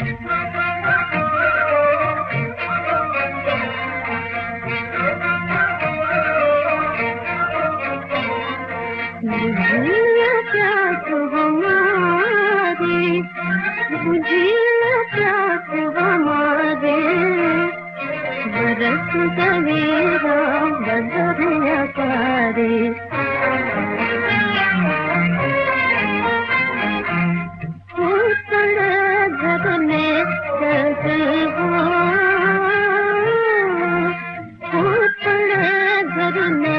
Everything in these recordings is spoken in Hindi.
बुझिया प्यास हमारी, बुझिया प्यास हमारे, बरस सवेरा बदरिया पारे। झरने झरने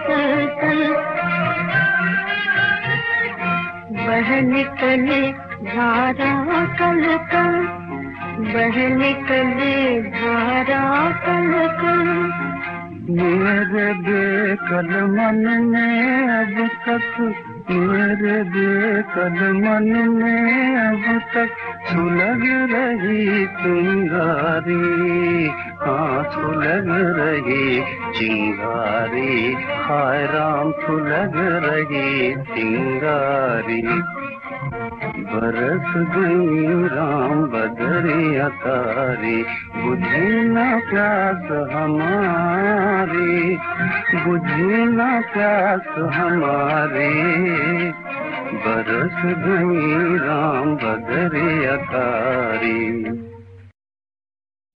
बह निकले धारा कल कल, बह निकले धारा कल कल। मेरे बेकल मन में अब तक, मेरे बेकल मन में अब तक सुलग रही चिंगारी, हाँ सुलग रही चिंगारी, हाय राम सुलग रही चिंगारी। बरस गई राम बदरिया तारी, बुझी न प्यास हमारी, बुझी न प्यास हमारी। बरस गई राम बदरिया तारी।